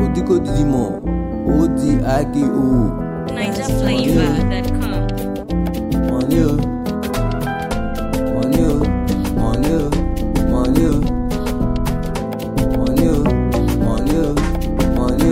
Odiko Didimo, ODIKO. NigerFlavor.com. Money, money, money, money, money, money.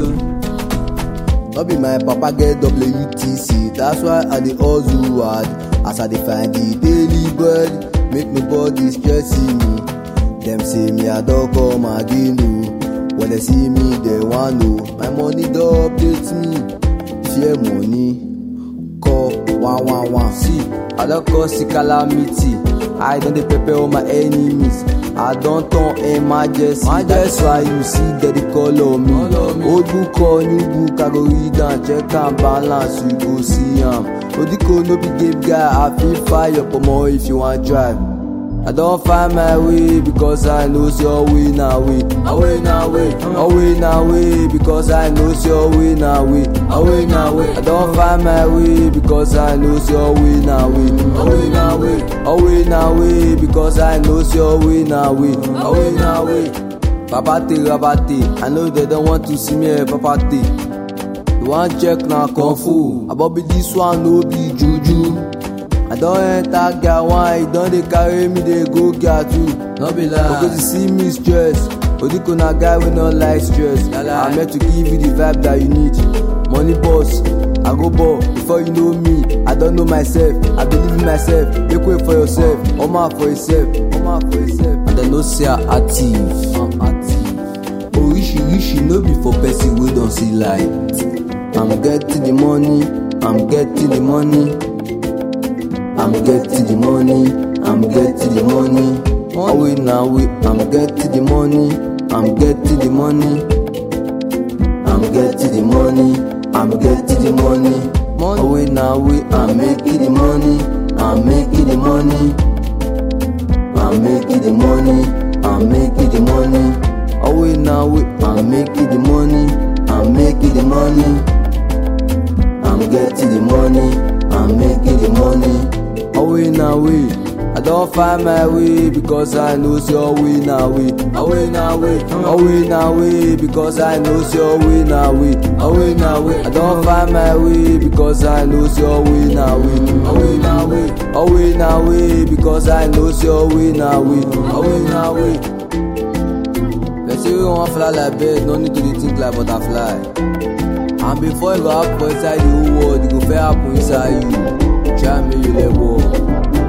No be my papa get WTC, that's why I dey hustle hard. As I dey find the daily bread, make my body stressing me. Dem say me I don come again o. When they see me, they want know. My money don update me. Fear money, call 111. See, I don cause the calamity. I don dey prepare all my enemies. I don turn emergency. That's why you see that they call on me. Old book or new book, I go read and check and balance. You go see am. Odiko no be game guy. I feel fire for more if you want drive. I don't find my way because I know your way now way. Away now way, away now way because I know your way now way. Away now way, I don't find my way because I know your way now way. Away now way, away now way because I know your way now way. Away now way. Papate, rabate, I know they don't want to see me a papate. You want check now kung fu, about be this one no be juju. I don't enter get one, he don't they carry me, they go get two. No be lie, because you see me stress. Odiko na guy we not like stress. I'm meant to give you the vibe that you need. Money boss, I go ball. Before you know me, I don't know myself. I believe in myself. Make way for yourself. Oma for yourself. Oma for yourself. And I know say I'm active. I'm active. Oh, rishi no be for person we don't see light. I'm getting the money. I'm getting the money. I'm getting the money, I'm getting the money. Away now way, I'm getting the money, I'm getting the money. I'm getting the money, I'm getting the money. Away now way, I'm making the money, I'm making the money. I'm making the money, I'm making the money. Away now way, I'm making the money, I'm making the money. I'm getting the money, I'm making the money. Away now way, I don't find my way because I know your way now way. Away now way, away now way because I know your way now way. Away now way, I don't find my way because I know your way now way. Away now way, away now way because I know your way now way. Away now way. Let's say you want fly like bird, no need to think like butterfly. And before you go up for inside the whole world, you go fair up inside you. Try me, you let go.